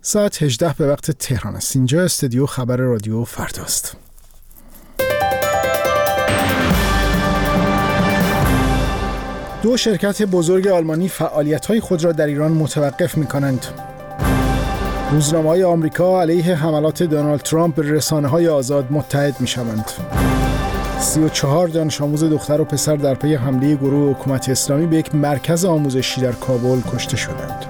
ساعت 18 به وقت تهران است. اینجا استودیو خبر رادیو فرداست. دو شرکت بزرگ آلمانی فعالیت‌های خود را در ایران متوقف می‌کنند. روزنامه‌های آمریکا علیه حملات دونالد ترامپ به رسانه‌های آزاد متحد می‌شوند. 34 دانش آموز دختر و پسر در پی حمله گروه حکومت اسلامی به یک مرکز آموزشی در کابل کشته شدند.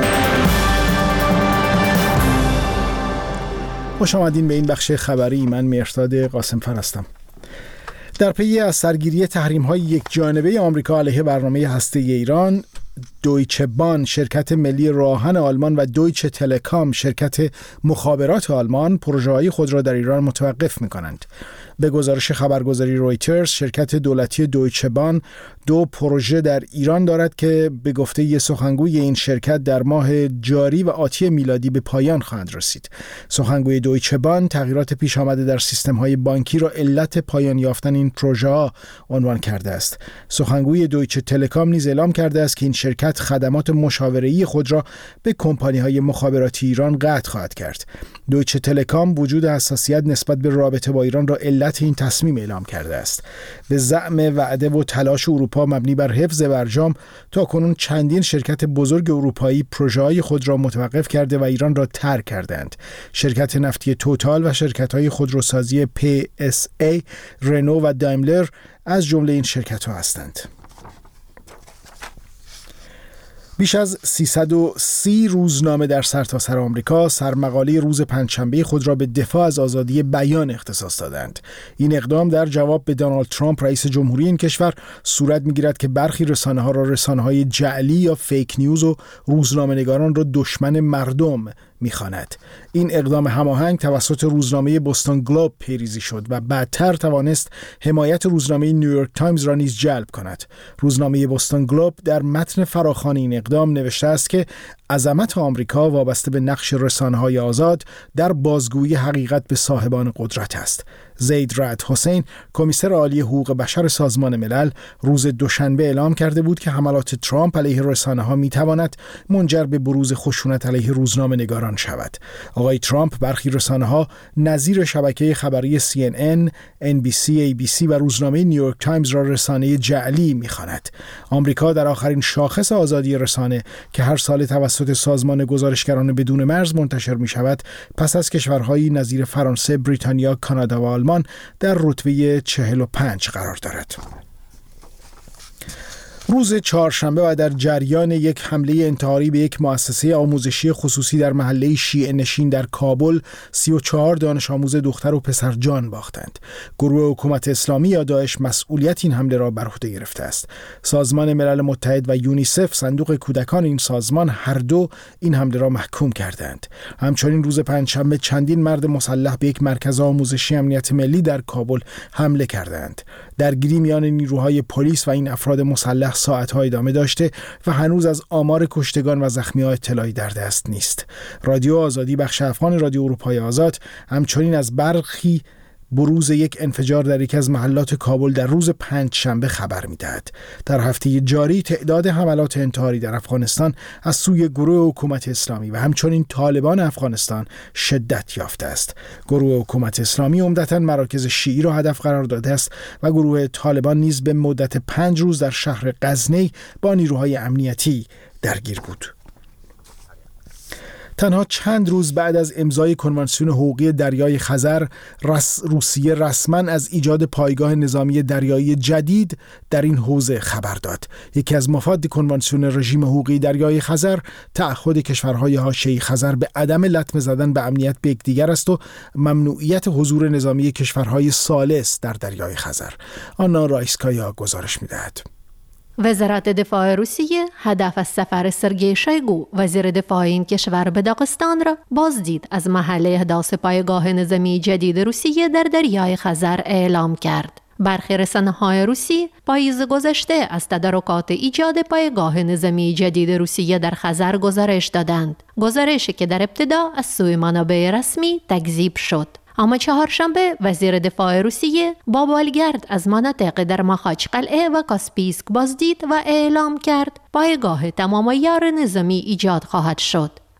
خوش آمدین به این بخش خبری. من مهرداد قاسم‌فر هستم. در پی از سرگیری تحریم‌های یک جانبه آمریکا علیه برنامه هسته‌ای ایران، دویچه بان شرکت ملی راهن آلمان و دویچه تلکام شرکت مخابرات آلمان پروژه‌های خود را در ایران متوقف می‌کنند. به گزارش خبرگزاری رویترز، شرکت دولتی دویچه بان دو پروژه در ایران دارد که به گفته یک سخنگوی این شرکت در ماه جاری و آتی میلادی به پایان خواهند رسید. سخنگوی دویچه بان تغییرات پیش آمده در سیستم‌های بانکی را علت پایان یافتن این پروژه‌ها عنوان کرده است. سخنگوی دویچه تلکام نیز اعلام کرده است که این شرکت خدمات مشاوره‌ای خود را به کمپانی‌های مخابراتی ایران قطع خواهد کرد. دویچه تلکام وجود حساسیت نسبت به رابطه با ایران را علت این تصمیم اعلام کرده است. به زعم وعده و تلاش اروپا مبنی بر حفظ برجام، تا کنون چندین شرکت بزرگ اروپایی پروژه‌های خود را متوقف کرده و ایران را ترک کردند. شرکت نفتی توتال و شرکت‌های خودروسازی PSA، رنو و دایملر از جمله این شرکت‌ها هستند. بیش از 330 روزنامه در سرتاسر آمریکا سرمقاله روز پنجشنبه خود را به دفاع از آزادی بیان اختصاص دادند. این اقدام در جواب به دونالد ترامپ رئیس جمهوری این کشور صورت می‌گیرد که برخی رسانه‌ها را رسانه‌های جعلی یا فیک نیوز و روزنامه‌نگاران را دشمن مردم می‌خواند. این اقدام هماهنگ توسط روزنامه بوستون گلوب پیریزی شد و بعدتر توانست حمایت روزنامه نیویورک تایمز را نیز جلب کند. روزنامه بوستون گلوب در متن فراخوان این اقدام نوشته است که عظمت آمریکا وابسته به نقش رسانه‌های آزاد در بازگویی حقیقت به صاحبان قدرت است. زید رعد حسین، کمیسر عالی حقوق بشر سازمان ملل، روز دوشنبه اعلام کرده بود که حملات ترامپ علیه رسانه‌ها می‌تواند منجر به بروز خشونت علیه روزنامه‌نگاران شود. آقای ترامپ برخی رسانه‌ها نظیر شبکه خبری CNN، NBC، ABC و روزنامه نیویورک تایمز را رسانه جعلی می‌خواند. آمریکا در آخرین شاخص آزادی رسانه که هر سال توسط سازمان گزارشگران بدون مرز منتشر می‌شود، پس از کشورهایی نظیر فرانسه، بریتانیا، کانادا و آلمان در رتبه 45 قرار دارد. روز چهارشنبه و در جریان یک حمله انتحاری به یک مؤسسه آموزشی خصوصی در محله شیعه نشین در کابل، 34 دانش آموز دختر و پسر جان باختند. گروه حکومت اسلامی یا داعش مسئولیت این حمله را بر عهده گرفته است. سازمان ملل متحد و یونیسف، صندوق کودکان این سازمان، هر دو این حمله را محکوم کردند. همچنین روز پنجشنبه چندین مرد مسلح به یک مرکز آموزشی امنیت ملی در کابل حمله کردند. درگیری میان نیروهای پلیس و این افراد مسلح ساعت‌ها ادامه داشته و هنوز از آمار کشتگان و زخمی‌ها اطلاعی در دست نیست. رادیو آزادی، بخش افغان رادیو اروپای آزاد، همچنین از برخی بروز یک انفجار در یکی از محلات کابل در روز پنجشنبه خبر می‌دهد. در هفته جاری تعداد حملات انتحاری در افغانستان از سوی گروه حکومت اسلامی و همچنین طالبان افغانستان شدت یافته است. گروه حکومت اسلامی عمدتاً مراکز شیعی را هدف قرار داده است و گروه طالبان نیز به مدت 5 روز در شهر غزنی با نیروهای امنیتی درگیر بود. تنها چند روز بعد از امضای کنوانسیون حقوقی دریای خزر، روسیه رسما از ایجاد پایگاه نظامی دریایی جدید در این حوزه خبر داد. یکی از مفاد کنوانسیون رژیم حقوقی دریای خزر، تعهد کشورهای حاشیه خزر به عدم لطمه زدن به امنیت به یکدیگر است و ممنوعیت حضور نظامی کشورهای ثالث در دریای خزر. آنا رایسکایا گزارش می‌دهد. وزارت دفاع روسیه هدف از سفر سرگئی شویگو وزیر دفاع این کشور به داغستان را بازدید از محل احداث پایگاه نظامی جدید روسیه در دریای خزر اعلام کرد. برخی رسانه‌های روسی پاییز گذشته از تدارکات ایجاد پایگاه نظامی جدید روسیه در خزر گزارش دادند. گزارشی که در ابتدا از سوی منابع رسمی تکذیب شد. اما چهارشنبه وزیر دفاع روسیه با بالگرد از مناطق در ماخاچقلعه و کاسپیسک بازدید و اعلام کرد پایگاه تمام عیار نظامی ایجاد خواهد شد.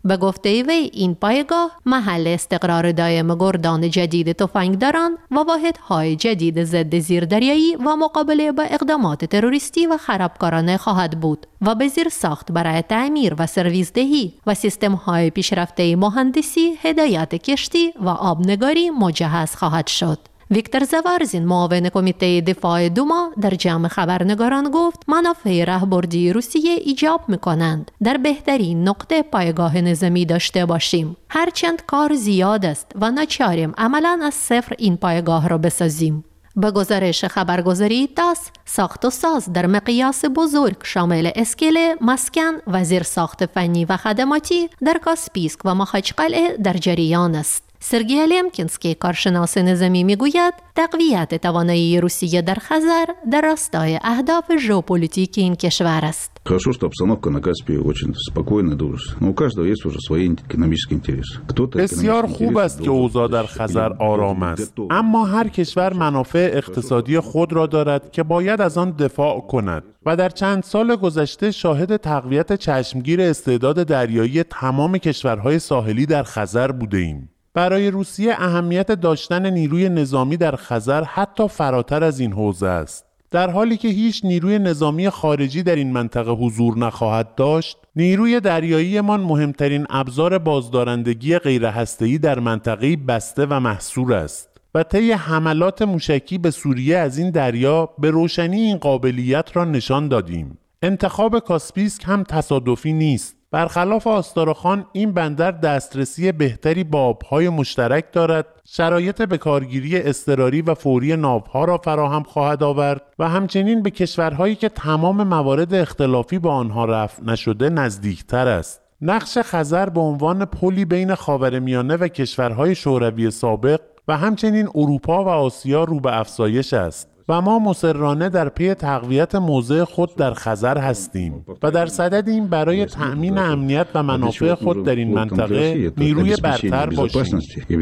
به گفته وی این پایگاه محل استقرار دائم گردان جدید تفنگداران و واحدهای جدید ضد زیردریایی و مقابله با اقدامات تروریستی و خرابکارانه خواهد بود و به زیر ساخت برای تعمیر و سرویس دهی و سیستم‌های پیشرفته مهندسی، هدایت کشتی و آبنگاری مجهز خواهد شد. ویکتور زوارزین، معاون کمیته دفاع دوما، در جمع خبرنگاران گفت منافع راهبردی روسیه ایجاب می‌کنند در بهترین نقطه پایگاه نظامی داشته باشیم، هرچند کار زیاد است و ناچاریم عملاً از صفر این پایگاه را بسازیم. به گزارش خبرگزاری تاس، ساخت و ساز در مقیاس بزرگ شامل اسکله، مسکن و زیرساخت فنی و خدماتی در کاسپیسک و ماخچقلعه در جریان است. سرگئی لیمکینسکی، کارشناس نظامی، میگوید تقویت توانایی روسیه در خزر در راستای اهداف ژئوپلیتیک این کشور است. Хорошо, что обстановка на Каспии очень спокойная, дружественная. Но у каждого есть уже свои экономические интересы. بسیار خوب است که اوضاع در خزر آرام است، اما هر کشور منافع اقتصادی خود را دارد که باید از آن دفاع کند و در چند سال گذشته شاهد تقویت چشمگیر استعداد دریایی تمام کشورهای ساحلی در خزر بوده‌ایم. برای روسیه اهمیت داشتن نیروی نظامی در خزر حتی فراتر از این حوزه است. در حالی که هیچ نیروی نظامی خارجی در این منطقه حضور نخواهد داشت، نیروی دریاییمان مهمترین ابزار بازدارندگی غیرهسته‌ای در منطقه بسته و محصور است و طی حملات موشکی به سوریه از این دریا به روشنی این قابلیت را نشان دادیم. انتخاب کاسپیسک هم تصادفی نیست. برخلاف آستارخان، این بندر دسترسی بهتری با آبهای مشترک دارد، شرایط بکارگیری اضطراری و فوری ناوها را فراهم خواهد آورد و همچنین به کشورهایی که تمام موارد اختلافی با آنها رفع نشده نزدیکتر است. نقش خزر به عنوان پلی بین خاورمیانه و کشورهای شوروی سابق و همچنین اروپا و آسیا رو به افزایش است و ما مصرانه در پی تقویت موضع خود در خزر هستیم و در صددیم برای تأمین امنیت و منافع خود در این منطقه نیروی برتر باشیم.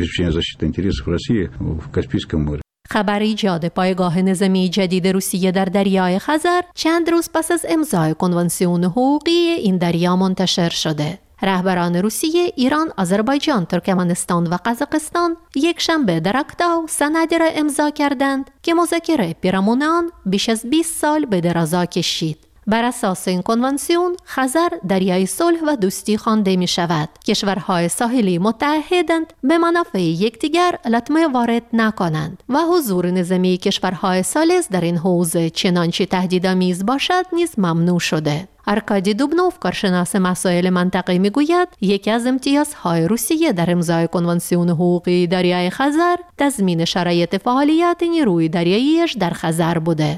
خبر ایجاد پایگاه نظامی جدید روسیه در دریای خزر چند روز پس از امضای کنوانسیون حقوقی این دریا منتشر شده. رهبران روسیه، ایران، آذربایجان، ترکمنستان و قزاقستان یک شنبه در اکتاو سندی را امضا کردند که مذاکره پیرامون آن بیش از 20 سال به درازا کشید. بر اساس این کنوانسیون، خزر دریای صلح و دوستی خوانده می شود. کشورهای ساحلی متحدند به منافع یکدیگر لطمه وارد نکنند و حضور نظامی کشورهای ثالث در این حوزه چنانچه تهدیدآمیز باشد نیز ممنوع شده. آرکادی دوبنوف، کارشناس مسائل منطقه‌ای، میگوید یکی از امتیازهای روسیه در امضای کنوانسیون حقوقی دریای خزر تضمین شرایط فعالیت نیروی دریاییش در خزر بوده.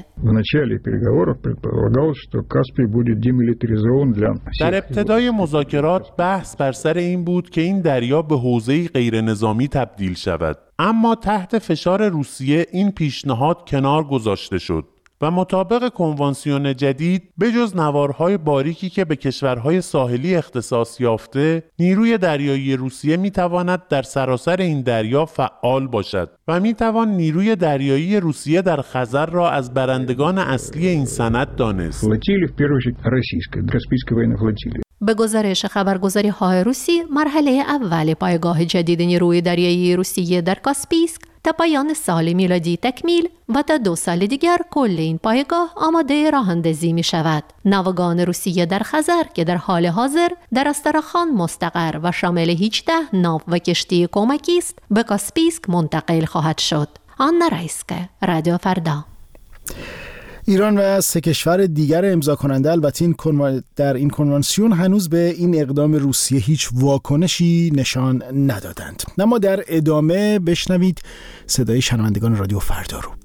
در ابتدای مذاکرات بحث بر سر این بود که این دریا به حوزه‌ای غیر نظامی تبدیل شود، اما تحت فشار روسیه این پیشنهاد کنار گذاشته شد و مطابق کنوانسیون جدید بجز نوارهای باریکی که به کشورهای ساحلی اختصاص یافته، نیروی دریایی روسیه میتواند در سراسر این دریا فعال باشد و میتوان نیروی دریایی روسیه در خزر را از برندگان اصلی این سند دانست. به گزارش خبرگزاری های روسی، مرحله اول پایگاه جدید نیروی دریایی روسیه در کاسپیسک تا پایان سال میلادی تکمیل و تا 2 سال دیگر کل این پایگاه آماده راه اندازی می شود. ناوگان روسیه در خزر که در حال حاضر در آستارخان مستقر و شامل 18 ناو و کشتی کمکی است، به کاسپیسک منتقل خواهد شد. آنا رایسکه، رادیو فردا. ایران و 3 کشور دیگر امضا کننده البته در این کنوانسیون هنوز به این اقدام روسیه هیچ واکنشی نشان ندادند. اما در ادامه بشنوید صدای شنوندگان رادیو فردا رو.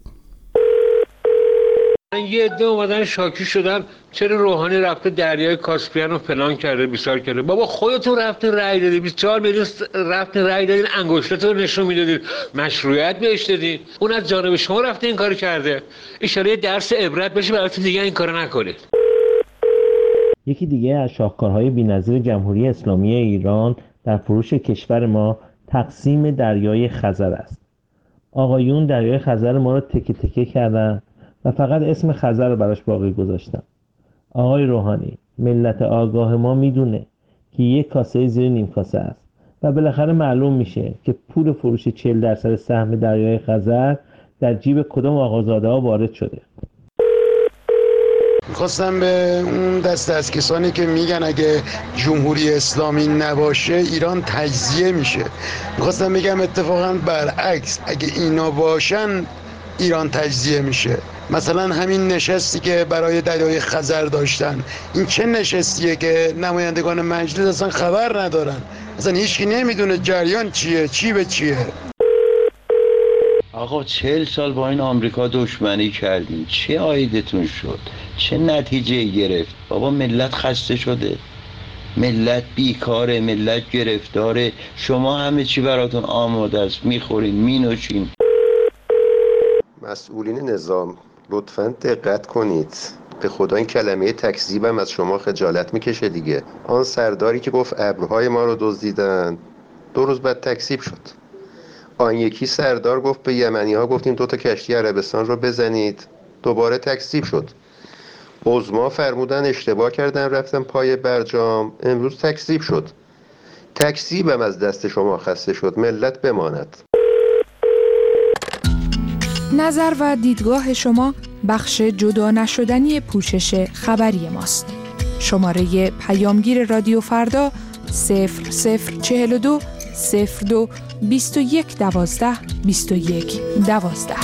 یه عده اومدن شاکی شدن چرا روحانی رفته دریای کاسپیان رو فلان کرده بیسار کرده. بابا خودتون رفتین رأی دادید، 24 میلیون رفتین رأی دادین، انگشتتون نشون میدادید، مشروعیت بهش دادید، اون از جانب شما رفته این کارو کرده. اشاره درس عبرت بشه براتون دیگه این کارو نکنید. یکی دیگه از شاهکارهای بی‌نظیر جمهوری اسلامی ایران در فروش کشور ما تقسیم دریای خزر است. آقایون دریای خزر ما رو تکه تکه کردن و فقط اسم خزر رو براش باقی گذاشتن. آقای روحانی، ملت آگاه ما میدونه که یک کاسه زیر نیم کاسه است و بالاخره معلوم میشه که پول فروش 40% سهم دریای خزر در جیب کدام آقازاده‌ها وارد شده. میخواستم به اون دست از کسانی که میگن اگه جمهوری اسلامی نباشه ایران تجزیه میشه، میخواستم بگم اتفاقا برعکس، اگه اینا باشن ایران تجزیه میشه. مثلا همین نشستی که برای دریای خزر داشتن، این چه نشستیه که نمایندگان مجلس اصلا خبر ندارن، اصلا هیچکی نمیدونه جریان چیه، چی به چیه. آقا 40 سال با این آمریکا دشمنی کردیم، چه عایدتون شد؟ چه نتیجه گرفت؟ بابا ملت خسته شده، ملت بیکاره، ملت گرفتاره، شما همه چی براتون آماده است، میخورین مینوشین. مسئولین نظام لطفاً دقت کنید، به خدا این کلمه تکذیبم از شما خجالت میکشه دیگه. آن سرداری که گفت ابرهای ما رو دزدیدن 2 روز بعد تکذیب شد. آن یکی سردار گفت به یمنی ها گفتیم 2 تا کشتی عربستان رو بزنید، دوباره تکذیب شد. عظما فرمودن اشتباه کردن رفتن پای برجام، امروز تکذیب شد. تکذیبم از دست شما خسته شد، ملت بماند. نظر و دیدگاه شما بخش جدا نشدنی پوشش خبری ماست. شماره پیامگیر رادیو فردا 0042 02 21 12 21 12.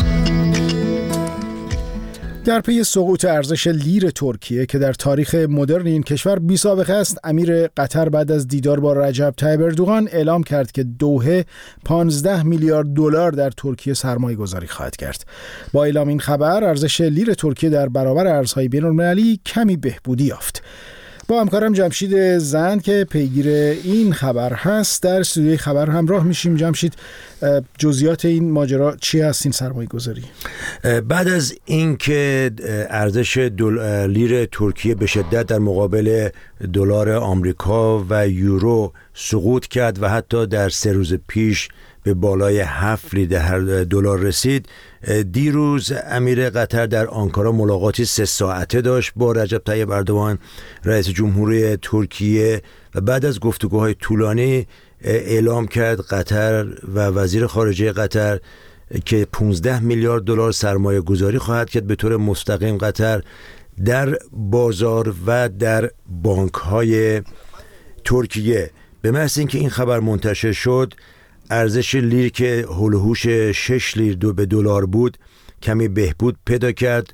در پی سقوط ارزش لیر ترکیه که در تاریخ مدرن این کشور بی‌سابقه است، امیر قطر بعد از دیدار با رجب طیب اردوغان اعلام کرد که دوحه 15 میلیارد دلار در ترکیه سرمایه گذاری خواهد کرد. با اعلام این خبر ارزش لیر ترکیه در برابر ارزهای بین‌المللی کمی بهبودی یافت. با همکارم جمشید زند که پیگیر این خبر هست در استودیوی خبر همراه میشیم. جمشید، جزئیات این ماجرا چی هست این سرمایه گذاری؟ بعد از اینکه ارزش لیر ترکیه به شدت در مقابل دلار آمریکا و یورو سقوط کرد و حتی در 3 روز پیش به بالای 7 لیره دلار رسید، دیروز امیر قطر در آنکارا ملاقاتی 3 ساعته داشت با رجب طیب اردوغان رئیس جمهوری ترکیه و بعد از گفتگوهای طولانی اعلام کرد قطر و وزیر خارجه قطر که 15 میلیارد دلار سرمایه گذاری خواهد کرد به طور مستقیم قطر در بازار و در بانک های ترکیه. به محض اینکه این خبر منتشر شد، ارزش لیر که هول و هوش 6 لیر به دلار بود کمی بهبود پیدا کرد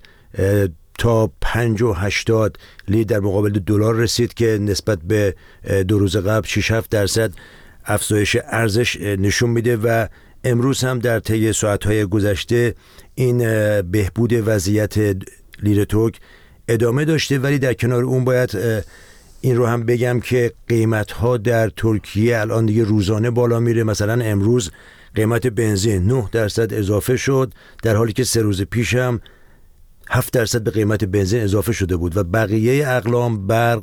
تا 5 و 80 لیر در مقابل دلار رسید که نسبت به 2 روز قبل 6-7% افزایش ارزش نشون میده و امروز هم در طی ساعت‌های گذشته این بهبود وضعیت لیر ترک ادامه داشته. ولی در کنار اون باید این رو هم بگم که قیمت‌ها در ترکیه الان دیگه روزانه بالا میره. مثلا امروز قیمت بنزین 9% اضافه شد، در حالی که 3 روز پیش هم 7% به قیمت بنزین اضافه شده بود و بقیه اقلام، برق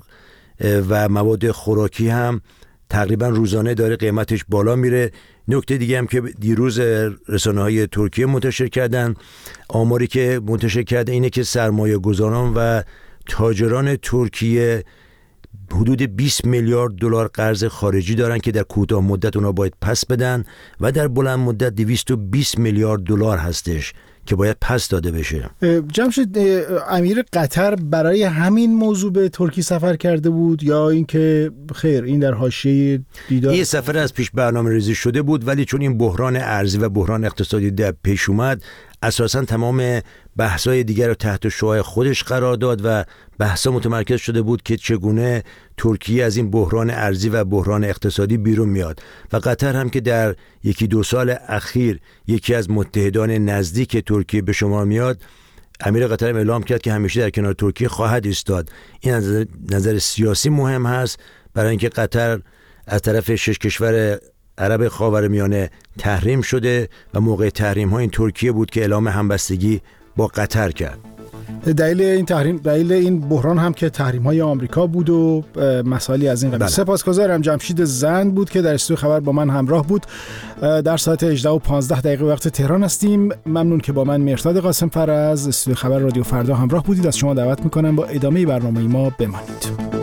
و مواد خوراکی هم تقریبا روزانه داره قیمتش بالا میره. نکته دیگه هم که دیروز رسانه‌های ترکیه منتشر کردن، آماری که منتشر کرده اینه که سرمایه گذاران و تاجران ترکیه حدود 20 میلیارد دلار قرض خارجی دارن که در کوتاه مدت اونا باید پس بدن و در بلند مدت 220 میلیارد دلار هستش که باید پس داده بشه. جمشید، امیر قطر برای همین موضوع به ترکیه سفر کرده بود یا اینکه خیر این در حاشیه دیدار؟ این سفر از پیش برنامه‌ریزی شده بود، ولی چون این بحران ارزی و بحران اقتصادی در پیش اومد، اساساً تمام بحث‌های دیگر رو تحت شعاع خودش قرار داد و بحث‌ها متمرکز شده بود که چگونه ترکیه از این بحران ارزی و بحران اقتصادی بیرون میاد و قطر هم که در 1-2 سال اخیر یکی از متحدان نزدیک ترکیه به شمار میاد، امیر قطر اعلام کرد که همیشه در کنار ترکیه خواهد ایستاد. این از نظر سیاسی مهم هست برای اینکه قطر از طرف 6 کشور عرب خاورمیانه تحریم شده و موقع تحریم ها این ترکیه بود که اعلام همبستگی با قطر کرد. دلیل این بحران هم که تحریم های آمریکا بود و مسائلی از این قبیل. سپاسگزارم. جمشید زند بود که در استودیو خبر با من همراه بود. در ساعت 18:15 وقت تهران هستیم. ممنون که با من مرداد قاسم فر از استودیو خبر رادیو فردا همراه بودید. از شما دعوت میکنم با ادامه برنامه ما بمانید.